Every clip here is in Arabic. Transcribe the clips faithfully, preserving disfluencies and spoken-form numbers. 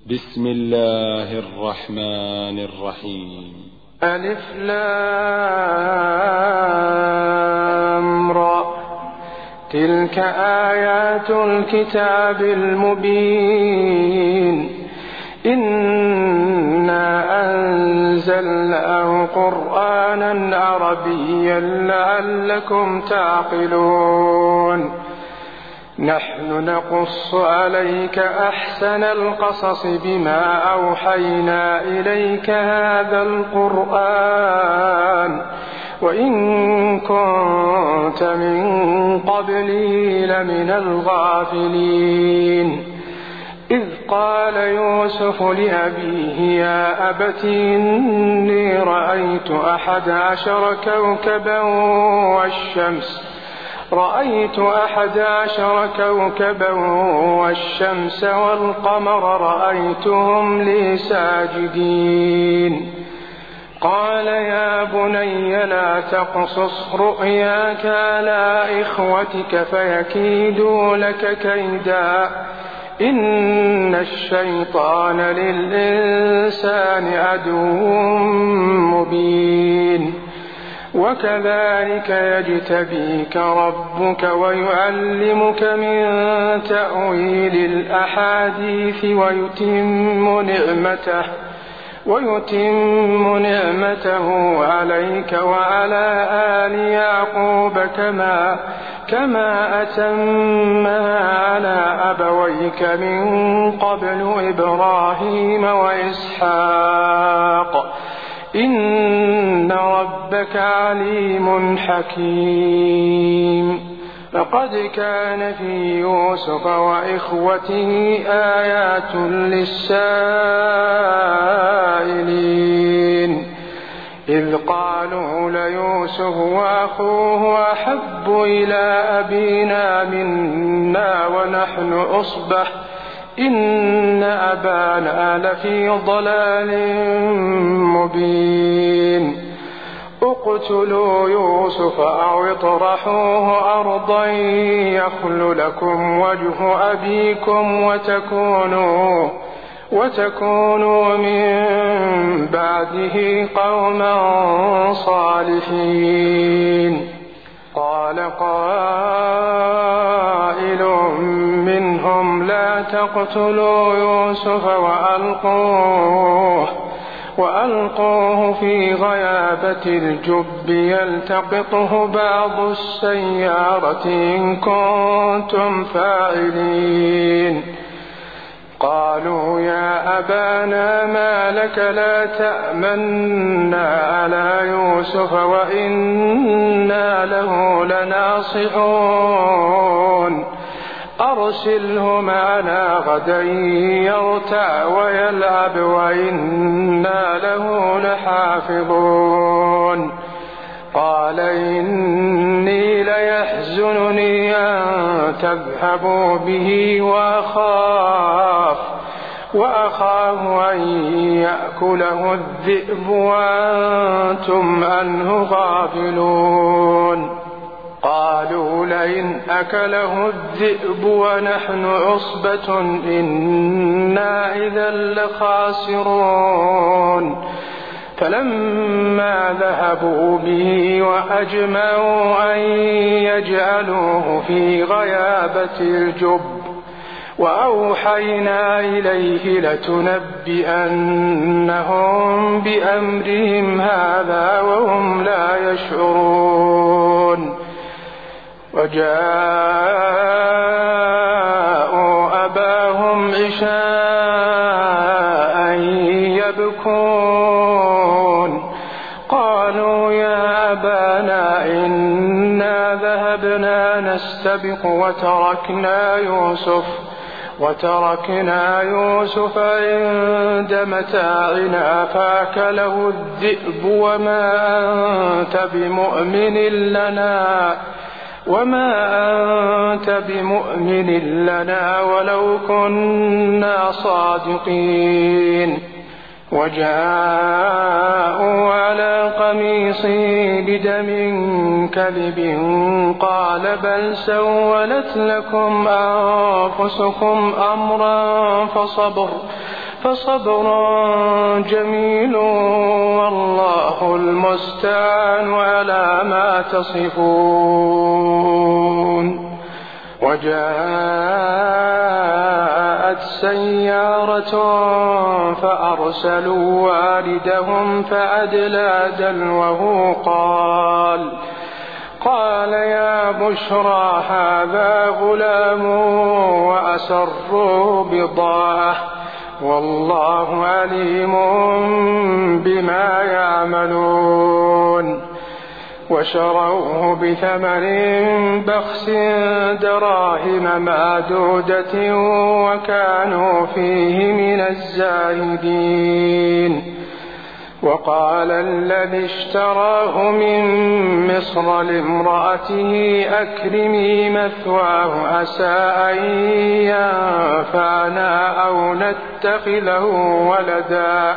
بسم الله الرحمن الرحيم. ألف لام را، تلك آيات الكتاب المبين، إنا أنزلناه قرآنا عربيا لعلكم تعقلون. نحن نقص عليك أحسن القصص بما أوحينا إليك هذا القرآن وإن كنت من قبله لمن الغافلين. إذ قال يوسف لأبيه يا أبت إني رأيت أحد عشر كوكبا والشمس رأيت أحد عشر كوكبا والشمس والقمر رأيتهم لي ساجدين. قال يا بني لا تقصص رؤياك على إخوتك فيكيدوا لك كيدا، إن الشيطان للإنسان عدو مبين. وكذلك يجتبيك ربك ويعلمك من تأويل الأحاديث ويتم نعمته ويتم نعمته عليك وعلى آل يعقوب كما كما أتمها على أبويك من قبل إبراهيم وإسحاق، إن ربك عليم حكيم. لقد كان في يوسف وإخوته آيات للسائلين، إذ قالوا ليوسف وأخوه أحب إلى أبينا منا ونحن أصبة إن أبانا لفي ضلال مبين. اقتلوا يوسف أو اطرحوه أرضا يخل لكم وجه أبيكم وتكونوا وتكونوا من بعده قوما صالحين. قال قائل منهم لا تقتلوا يوسف وألقوه وألقوه في غيابة الجب يلتقطه بعض السيارة إن كنتم فاعلين. قالوا يا أبانا ما لك لا تأمنا على يوسف وإنا له لناصحون، أرسله معنا غدا يرتع ويلعب وإنا له لحافظون. قال إني ليحزنني أن تذهبوا به وأخاف وأخاف أن يأكله الذئب وأنتم عنه غافلون. قالوا لئن أكله الذئب ونحن عصبة إنا إذا لخاسرون. فلما ذهبوا به وأجمعوا أن يجعلوه في غيابة الجب وأوحينا إليه لتنبئنهم بأمرهم هذا وهم لا يشعرون. وجاءوا أباهم عشاء يبكون. قالوا يا أبانا إنا ذهبنا نستبق وتركنا يوسف وتركنا يوسف عند متاعنا فأكله الذئب وما أنت بمؤمن لنا وما أنت بمؤمن لنا ولو كنا صادقين. وجاءوا على قميصه بدم كذب قال بل سولت لكم أنفسكم أمرا فصبر فصبر جميل والله المستعان على ما تصفون. وجاءت سيارة فأرسلوا والدهم فأدلى دلوه قال قال يا بشرى هذا غلام وأسروا بضاعة والله عليم بما يعملون. وشروه بثمن بخس دراهم معدودة وكانوا فيه من الزاهدين. وقال الذي اشتراه من مصر لامرأته أكرمي مثواه عسى أن ينفعنا أو نتخذه ولدا.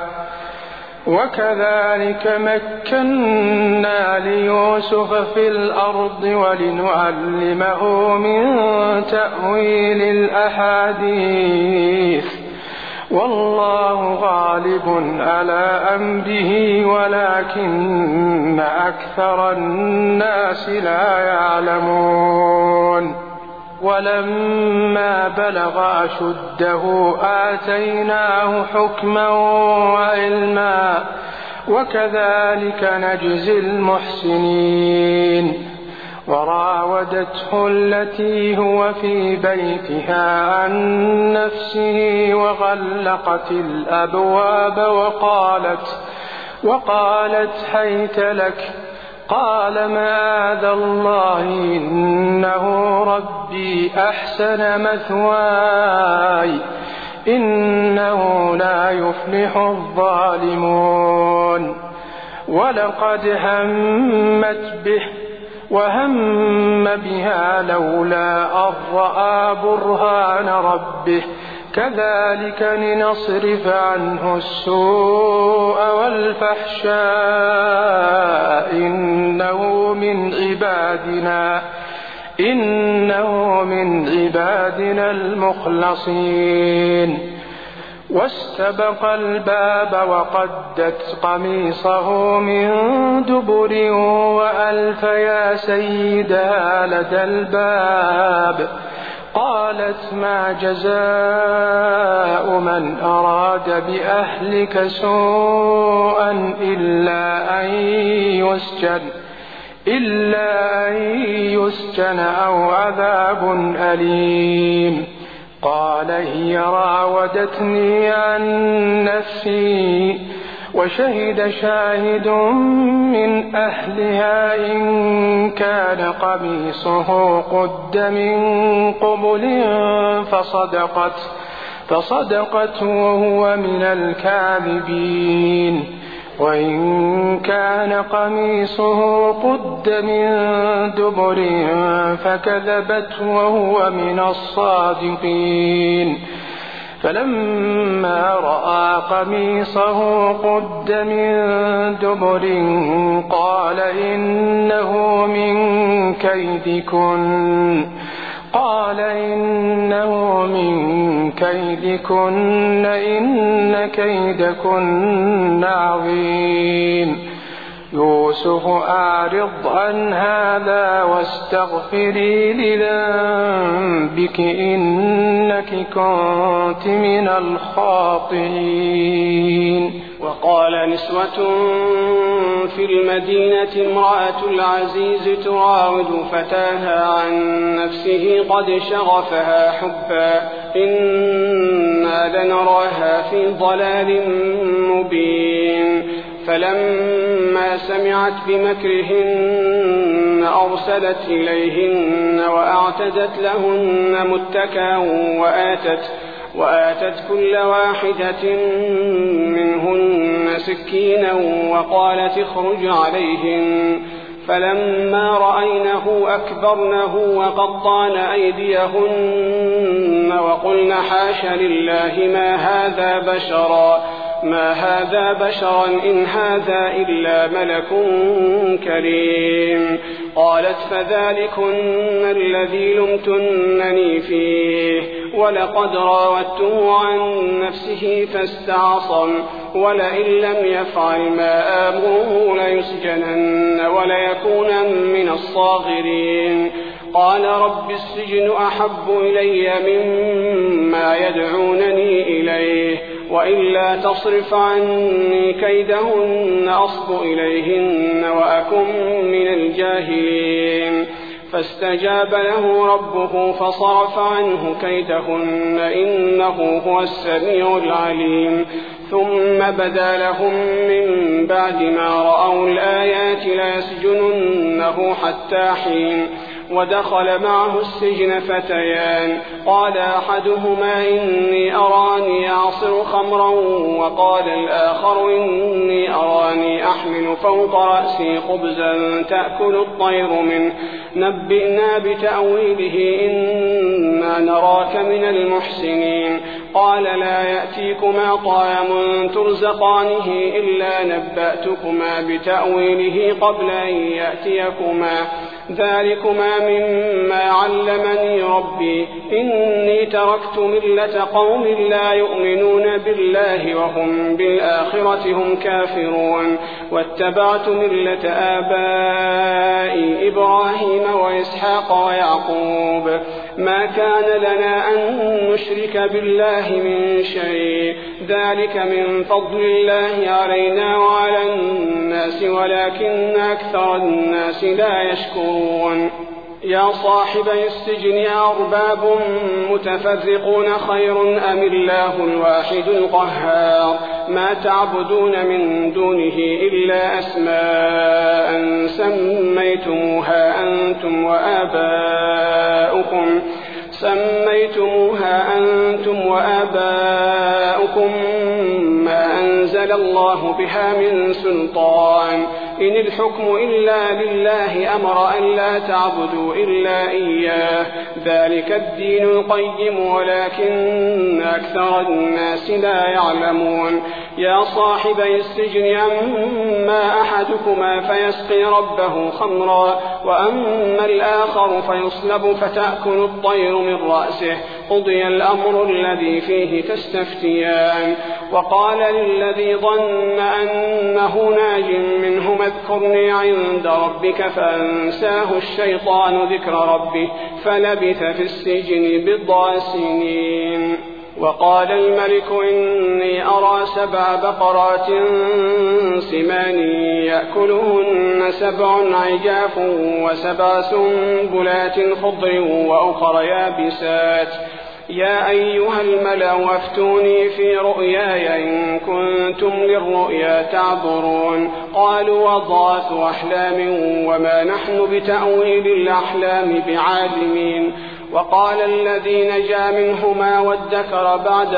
وكذلك مكنا ليوسف في الأرض ولنعلمه من تأويل الأحاديث والله غالب على أمره ولكن أكثر الناس لا يعلمون. ولما بلغ أشده آتيناه حكما وعلما وكذلك نجزي المحسنين. وراودته التي هو في بيتها عن نفسه وغلقت الأبواب وقالت وقالت حيت لك قال معاذ الله إنه ربي أحسن مثواي إنه لا يفلح الظالمون. ولقد همت به وهم بها لولا أن رأى برهان ربه كذلك لنصرف عنه السوء والفحشاء إنه من عبادنا إنه من عبادنا المخلصين. واستبق الباب وقدت قميصه من دبر وألف يا سيدها لدى الباب. قالت ما جزاء من أراد بأهلك سوءا إلا أن يسجن إلا أن يسجن أو عذاب أليم. قال هي راودتني عن نفسي وشهد شاهد من أهلها إن كان قميصه قد من قبل فصدقت فصدقت وهو من الكاذبين. وإن كان قميصه قد من دبر فكذبت وهو من الصادقين. فلما رأى قميصه قد من دبر قال إنه من كيدكن قال إنه من كيدكن إن كيدكن عظيم. يوسف أعرض عن هذا واستغفري لذنبك إنك كنت من الخاطئين. وقال نسوة في المدينة امرأة العزيز تراود فتاها عن نفسه قد شغفها حبا إنا لنراها في ضلال مبين. فلما سمعت بمكرهن أرسلت إليهن وأعتدت لهن متكئا وآتت, وآتت كل واحدة منهن سكينا وقالت اخرج عليهن. فلما رأينه أكبرنه وقطعن أيديهن وقلن حاش لله ما هذا بشرا ما هذا بشرا إن هذا إلا ملك كريم. قالت فذلكن الذي لمتنني فيه ولقد راودته عن نفسه فاستعصم ولئن لم يفعل ما آمره ليسجنن وليكونا من الصاغرين. قال رب السجن أحب إلي مما يدعونني إليه وإلا تصرف عني كيدهن أصب إليهن وأكن من الجاهلين. فاستجاب له ربه فصرف عنه كيدهن إنه هو السميع العليم. ثم بدا لهم من بعد ما رأوا الآيات ليسجننه حتى حين. ودخل معه السجن فتيان قال أحدهما إني أراني أعصر خمرا وقال الآخر إني أراني أحمل فوق رأسي خبزا تأكل الطير منه نبئنا بتأويله إنا نراك من المحسنين. قال لا يأتيكما طعام ترزقانه إلا نبأتكما بتأويله قبل أن يأتيكما ذلكما مما علمني ربي إني تركت ملة قوم لا يؤمنون بالله وهم بالآخرة هم كافرون واتبعت ملة آبائي إبراهيم وإسحاق ويعقوب ما كان لنا أن نشرك بالله من شيء ذلك من فضل الله علينا وعلى الناس ولكن أكثر الناس لا يشكرون. يا صاحبي السجن أرباب متفرقون خير أم الله الواحد القهار ما تعبدون من دونه إلا أسماء سميتموها أنتم وآباؤكم سميتموها أنتم وآباؤكم ما أنزل الله بها من سلطان إن الحكم إلا لله أمر أن لا تعبدوا إلا إياه ذلك الدين القيم ولكن أكثر الناس لا يعلمون. يا صاحبي السجن أما أحدكما فيسقي ربه خمرا وأما الآخر فيصلب فتأكل الطير من رأسه قضي الأمر الذي فيه تستفتيان. وقال للذي ظن أنه ناج منهما اذكرني عند ربك فأنساه الشيطان ذكر ربه فلبث في السجن بضع سنين. وقال الملك إني أرى سبع بقرات سمان يأكلهن سبع عجاف وسبع سنبلات خضر وأخر يابسات. يا أيها الملأ أفتوني في رؤياي إن كنتم للرؤيا تعبرون. قالوا أضغاث أحلام وما نحن بتأويل الأحلام بعالمين. وقال الذي نجا منهما وادكر بعد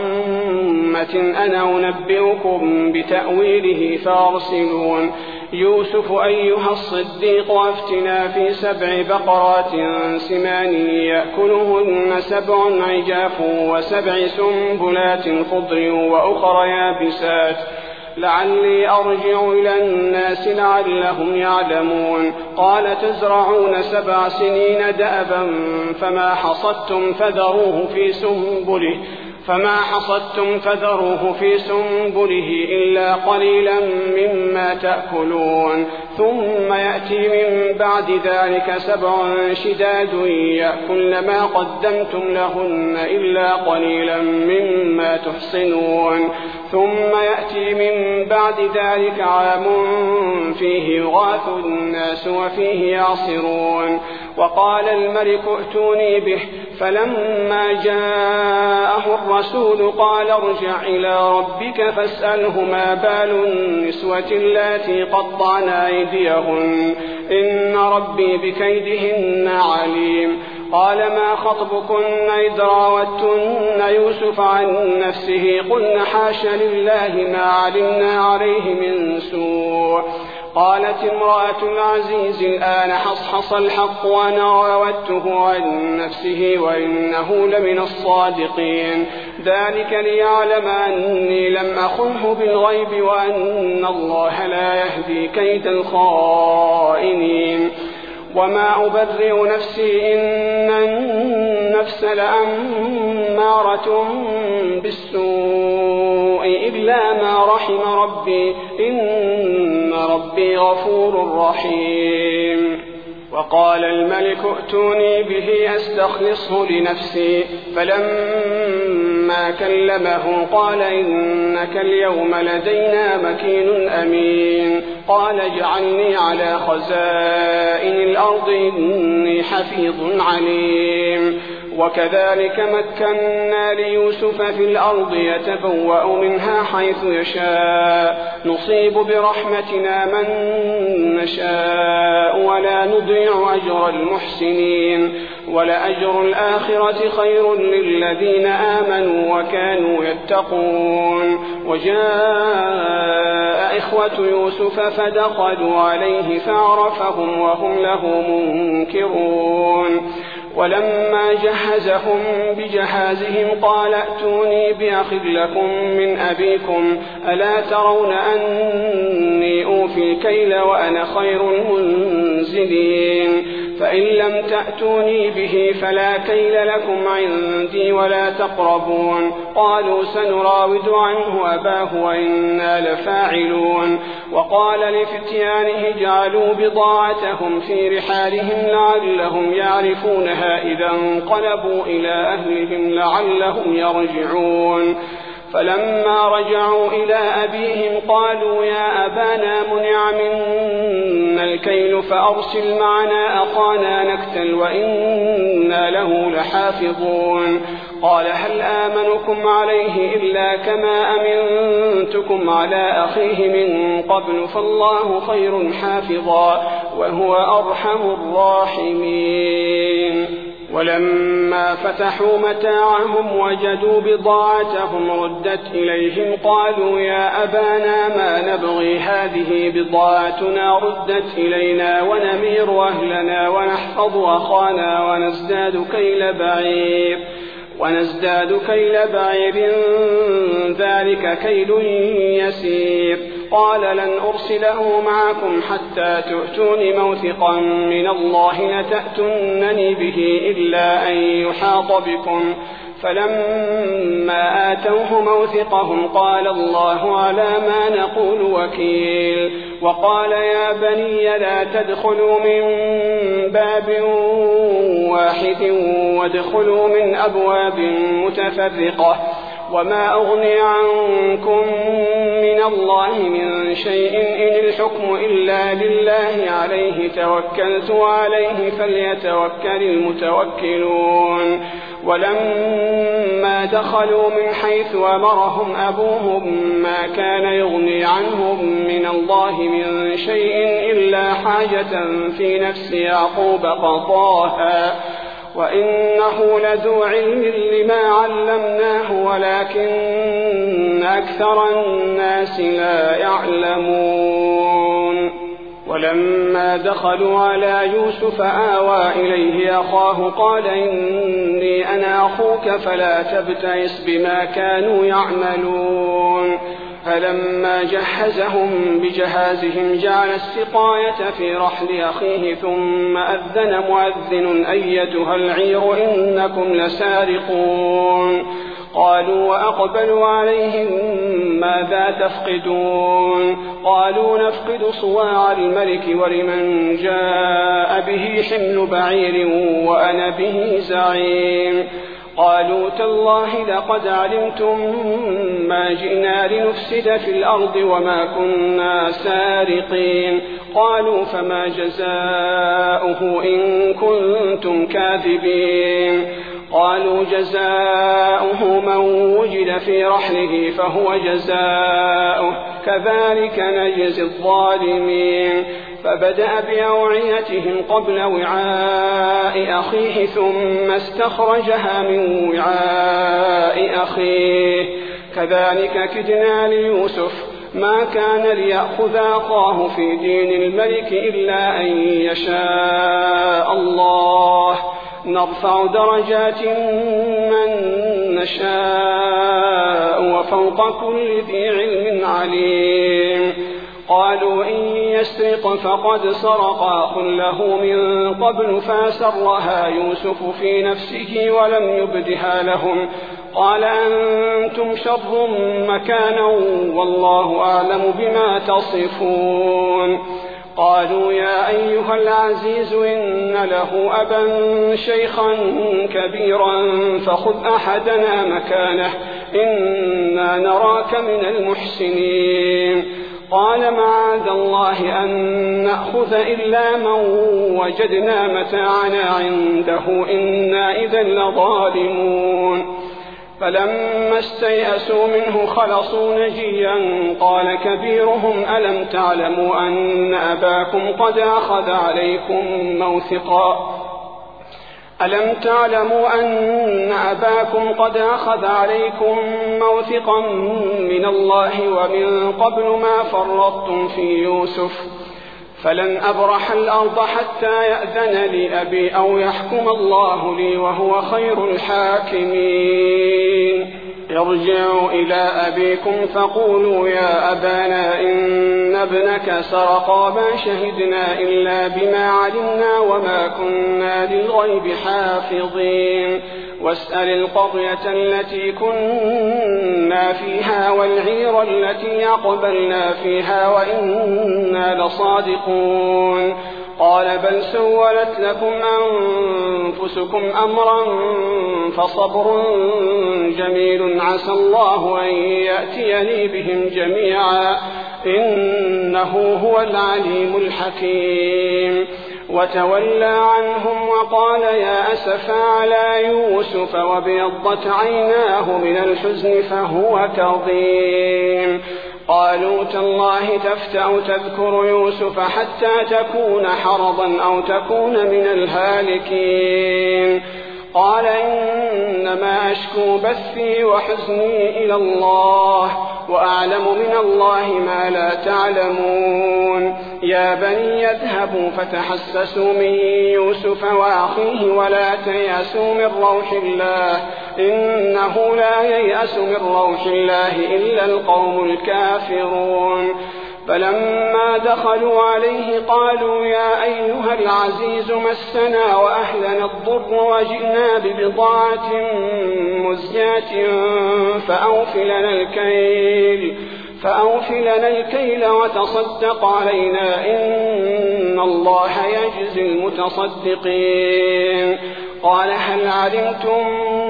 أمة أنا أنبئكم بتأويله فارسلون. يوسف أيها الصديق أفتنا في سبع بقرات سمان يأكلهن سبع عجاف وسبع سنبلات خضر وأخر يابسات لعلي أرجع إلى الناس لعلهم يعلمون. قال تزرعون سبع سنين دأبا فما حصدتم فذروه في سنبله فما حصدتم فذروه في سنبله إلا قليلا مما تأكلون. ثم يأتي من بعد ذلك سبع شداد يأكلن ما قدمتم لهن إلا قليلا مما تحصنون. ثم يأتي من بعد ذلك عام فيه يغاث الناس وفيه يعصرون. وقال الملك ائتوني به فلما جاءه الرسول قال ارجع إلى ربك فاسأله ما بال النسوة اللاتي قطعن أيديهن إن ربي بكيدهن عليم. قال ما خطبكن إذ راوتن يوسف عن نفسه قلن حاش لله ما علمنا عليه من سوء. قالت امرأة العزيز الآن حصحص الحق وأنا راودته عن نفسه وإنه لمن الصادقين. ذلك ليعلم أني لم أخنه بالغيب وأن الله لا يهدي كيد الخائنين. وما أبرئ نفسي إن النفس لأمارة بالسوء إلا ما رحم ربي إن ربي غفور رحيم. وقال الملك ائتوني به أستخلصه لنفسي فلما كلمه قال إنك اليوم لدينا مكين أمين. قال اجعلني على خزائن الأرض إني حفيظ عليم. وكذلك مكنا ليوسف في الأرض يتبوأ منها حيث يشاء نصيب برحمتنا من نشاء ولا نضيع أجر المحسنين ولأجر الآخرة خير للذين آمنوا وكانوا يتقون. وجاء إخوة يوسف فدخلوا عليه فعرفهم وهم له منكرون. ولما جهزهم بجهازهم قال ائتوني بأخ لكم من أبيكم ألا ترون أني أوفي الكيل وأنا خير المنزلين فإن لم تأتوني به فلا كيل لكم عندي ولا تقربون. قالوا سنراود عنه أباه وإنا لفاعلون. وقال لفتيانه اجعلوا بضاعتهم في رحالهم لعلهم يعرفونها إذا انقلبوا إلى أهلهم لعلهم يرجعون. فلما رجعوا إلى أبيهم قالوا يا أبانا منع منا الكيل فأرسل معنا أخانا نكتل وإنا له لحافظون. قال هل آمنكم عليه إلا كما أمنتكم على أخيه من قبل فالله خير حافظا وهو أرحم الراحمين. ولما فتحوا متاعهم وجدوا بضاعتهم ردت إليهم قالوا يا أبانا ما نبغي هذه بضاعتنا ردت إلينا ونمير أهلنا ونحفظ أخانا ونزداد كيل بعير ونزداد كيل بعير ذلك كيل يسير. قال لن أرسله معكم حتى تؤتون موثقا من الله لتأتونني به إلا أن يحاط بكم. فلما آتوه موثقهم قال الله على ما نقول وكيل. وقال يا بني لا تدخلوا من باب واحد وادخلوا من أبواب متفرقة وما أغني عنكم من الله من شيء إن الحكم إلا لله عليه توكلت وعليه فليتوكل المتوكلون. ولما دخلوا من حيث أمرهم أبوهم ما كان يغني عنهم من الله من شيء إلا حاجة في نفس يعقوب قضاها وإنه لذو علم لما علمناه ولكن أكثر الناس لا يعلمون. ولما دخلوا على يوسف آوى إليه أخاه قال إني أنا أخوك فلا تبتئس بما كانوا يعملون. فلما جهزهم بجهازهم جعل السقاية في رحل أخيه ثم أذن مؤذن أيتها العير إنكم لسارقون. قالوا وأقبلوا عليهم ماذا تفقدون. قالوا نفقد صواع الملك ولمن جاء به حمل بعير وأنا به زعيم. قالوا تالله لقد علمتم ما جئنا لنفسد في الأرض وما كنا سارقين. قالوا فما جزاؤه إن كنتم كاذبين. قالوا جزاؤه من وجد في رحله فهو جزاؤه كذلك نجزي الظالمين. فبدأ بأوعيتهم قبل وعاء أخيه ثم استخرجها من وعاء أخيه كذلك كدنا ليوسف ما كان ليأخذ أخاه في دين الملك إلا أن يشاء الله نرفع درجات من نشاء وفوق كل ذي علم عليم. قالوا إن يسرق فقد سرق أخ له من قبل فأسرها يوسف في نفسه ولم يبدها لهم قال أنتم شر مكانا والله أعلم بما تصفون. قالوا يا أيها العزيز إن له أبا شيخا كبيرا فخذ أحدنا مكانه إنا نراك من المحسنين. قال معاذ الله أن نأخذ إلا من وجدنا متاعنا عنده إنا إذا لظالمون. فلما استيأسوا منه خلصوا نجيا قال كبيرهم ألم تعلموا أن أباكم قد أخذ عليكم موثقا ألم تعلموا أن أباكم قد أخذ عليكم موثقا من الله ومن قبل ما فرطتم في يوسف فلن أبرح الأرض حتى يأذن لي أبي أو يحكم الله لي وهو خير الحاكمين. ارجعوا إلى أبيكم فقولوا يا أبانا إن ابنك سرق ما شهدنا إلا بما علمنا وما كنا للغيب حافظين. واسأل القرية التي كنا فيها والعير التي أقبلنا فيها وإنا لصادقون. قال بل سولت لكم أنفسكم أمرا فصبر جميل عسى الله أن يأتيني بهم جميعا إنه هو العليم الحكيم. وتولى عنهم وقال يا أسفا على يوسف وابيضت عيناه من الحزن فهو كظيم. قالوا تالله تفتأ تذكر يوسف حتى تكون حرضا أو تكون من الهالكين. قال إنما أشكو بثي وحزني إلى الله وأعلم من الله ما لا تعلمون. يا بني يذهبوا فتحسسوا من يوسف وأخيه ولا تيأسوا من روح الله إنه لا ييأس من روح الله إلا القوم الكافرون. فلما دخلوا عليه قالوا يا أيها العزيز مسنا وأهلنا الضر وجئنا ببضاعة مزجاة فأوف لنا الكيل فأوف لنا الكيل وتصدق علينا إن الله يجزي المتصدقين. قال هل علمتم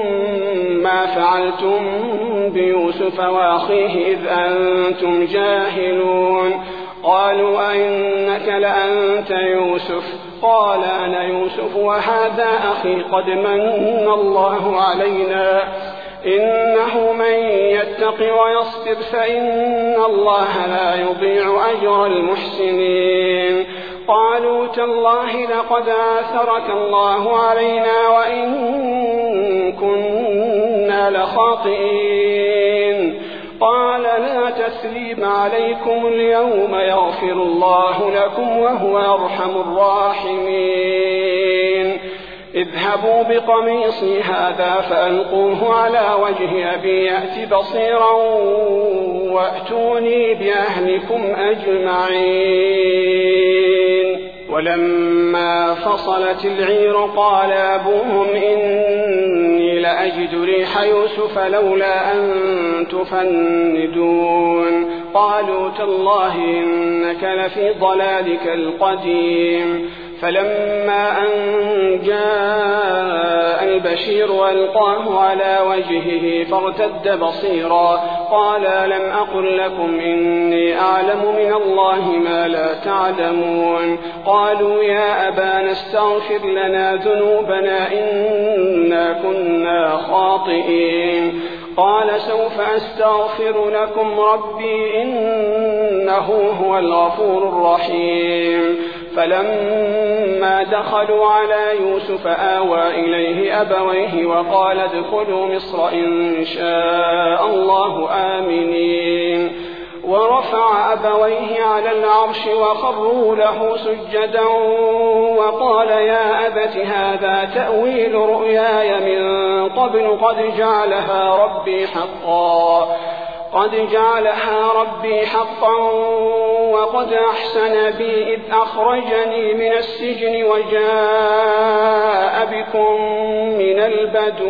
ما فعلتم بيوسف وأخيه إذ أنتم جاهلون؟ قالوا أئنك لأنت يوسف؟ قال أنا يوسف وهذا أخي قد من الله علينا إنه من يتق ويصبر فإن الله لا يضيع أجر المحسنين. قالوا تالله لقد آثرك الله علينا وإن كنا لخاطئين. قال لا تثريب عليكم اليوم يغفر الله لكم وهو أرحم الراحمين. اذهبوا بقميصي هذا فألقوه على وجه أبي يأت بصيرا وأتوني بأهلكم أجمعين. ولما فصلت العير قال أبوهم إني لأجد ريح يوسف لولا أن تفندون. قالوا تالله إنك لفي ضلالك القديم. فلما أن جاء البشير وألقاه على وجهه فارتد بصيرا قال لم أقل لكم إني أعلم من الله ما لا تعلمون. قالوا يا أبانا استغفر لنا ذنوبنا إنا كنا خاطئين. قال سوف أستغفر لكم ربي إنه هو الغفور الرحيم. فلما دخلوا على يوسف آوى إليه أبويه وقال ادخلوا مصر إن شاء الله آمنين. ورفع أبويه على العرش وخروا له سجدا وقال يا أبت هذا تأويل رؤياي من قبل قد جعلها ربي حقا قد جعلها ربي حقا وقد أحسن بي إذ أخرجني من السجن وجاء بكم من البدو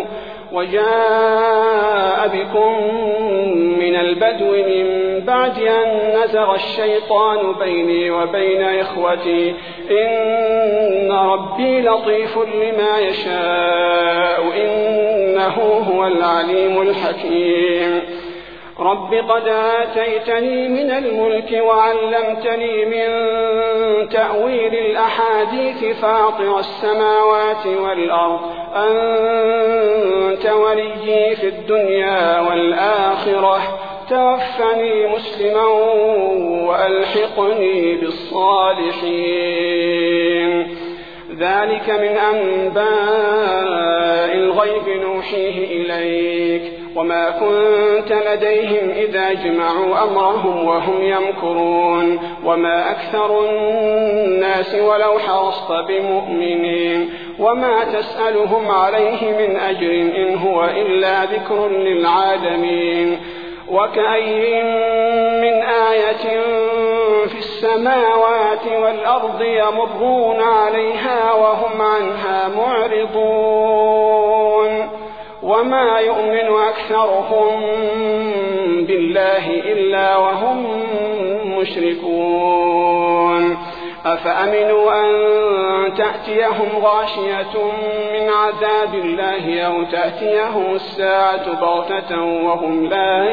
وجاء بكم من البدو من بعد أن نزغ الشيطان بيني وبين إخوتي إن ربي لطيف لما يشاء إنه هو العليم الحكيم. رب قد آتيتني من الملك وعلمتني من تأويل الأحاديث فاطر السماوات والأرض أنت وليي في الدنيا والآخرة توفني مسلما وألحقني بالصالحين. ذلك من أنباء الغيب نوحيه إليك وما كنت لديهم إذا جمعوا أمرهم وهم يمكرون وما أكثر الناس ولو حرصت بمؤمنين وما تسألهم عليه من أجر إن هو إلا ذكر للعالمين. وكأي من آية في السماوات والأرض يمرون عليها وهم عنها معرضون وما يؤمن أكثرهم بالله إلا وهم مشركون. أفأمنوا أن تأتيهم غاشية من عذاب الله أو تأتيهم الساعة بغتة وهم لا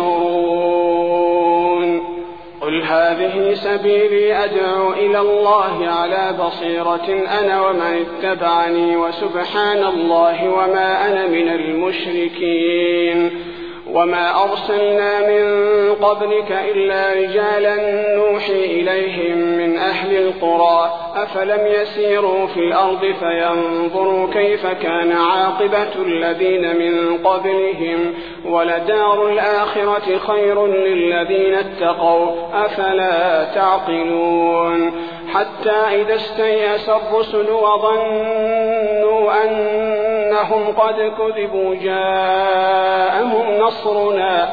يشعرون. قل هذه سبيلي أدعو إلى الله على بصيرة أنا ومن اتبعني وسبحان الله وما أنا من المشركين. وما أرسلنا من قبلك إلا رجالا نوحي إليهم من أهل القرى أفلم يسيروا في الأرض فينظروا كيف كان عاقبة الذين من قبلهم ولدار الآخرة خير للذين اتقوا أفلا تعقلون. حتى إذا استيأس الرسل وظنوا أنهم قد كذبوا جاءهم نصرنا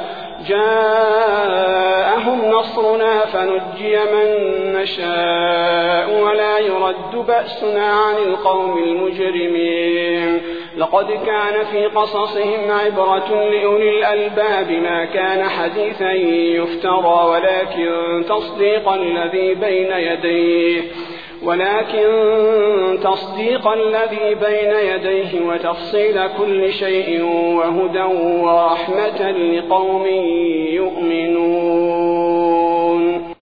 جاءهم نصرنا فنجي من نشاء ولا يرد بأسنا عن القوم المجرمين. لقد كان في قصصهم عبرة لأولي الألباب ما كان حديثا يفترى ولكن تصديق الذي بين يديه ولكن تصديق الذي بين يديه وتفصيل كل شيء وهدى ورحمة لقوم يؤمنون.